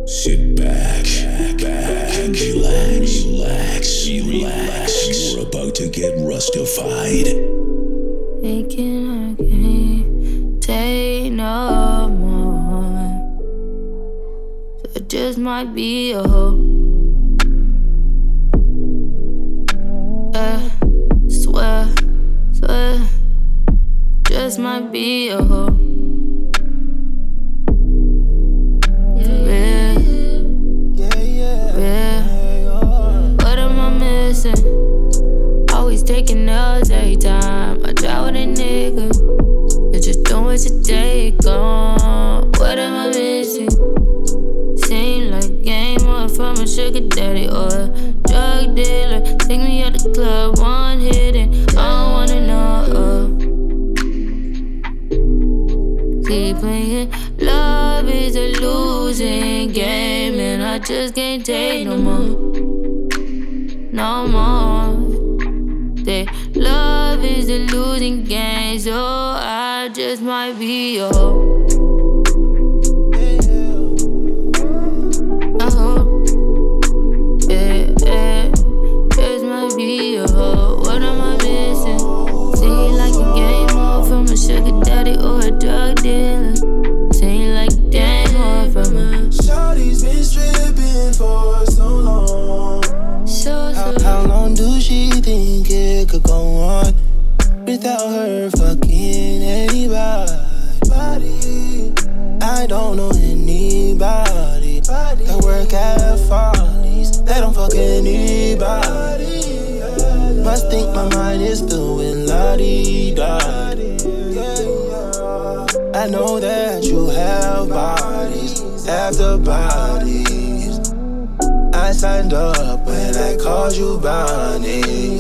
Sit back, and relax. You're about to get rustified. Thinking I can't take no more. So it just might be a hoe. Swear, just might be a hoe. What am I missing? Always taking L's every time I try with a nigga. You're just doing what you take on. What am I missing? Seem like game on from a sugar daddy or a drug dealer. Take me out the club, one hidden. I don't wanna know. Keep playing. Love is a losing game, and I just can't take no more. No more. Say love is a losing game, so I just might be a hoe. A hoe. Yeah. Just might be a hoe. What am I missing? Seem like a game on from a sugar daddy or a drug dealer. Seem like a game on from a. Shawty's been stripping for so long. How long do she think it could go on without her fucking anybody? I don't know anybody that work at Follies that don't fuck anybody. Must think my mind is filled with la-di-da. I know that you have bodies after bodies. I signed up when I called you Bonnie.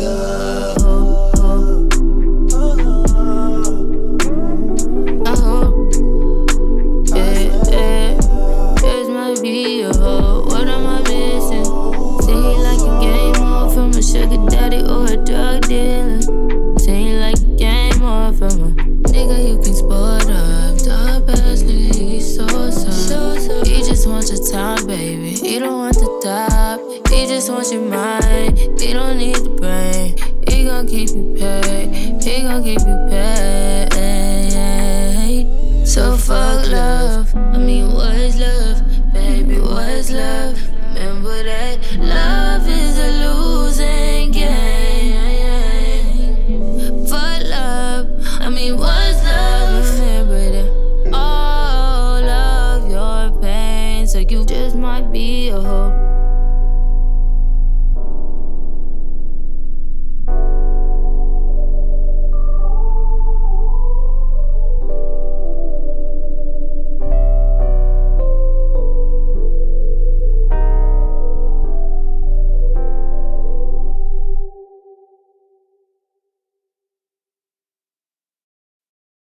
This might be a hoe. What am I missing? Seem like a game on from a sugar daddy or a drug dealer. Seem like a game on from a nigga you can sport up. Top ass nigga, he's so soft. He just wants your time, baby. He don't want the top. He just wants your mind. He don't need the brain. He gon' keep you paid. He gon' keep you paid. So fuck love. I mean, what is love? Baby, what is love? Remember that love is a losing game. Fuck love. I mean, what's love? Remember that all of your pain. So you just might be a hoe.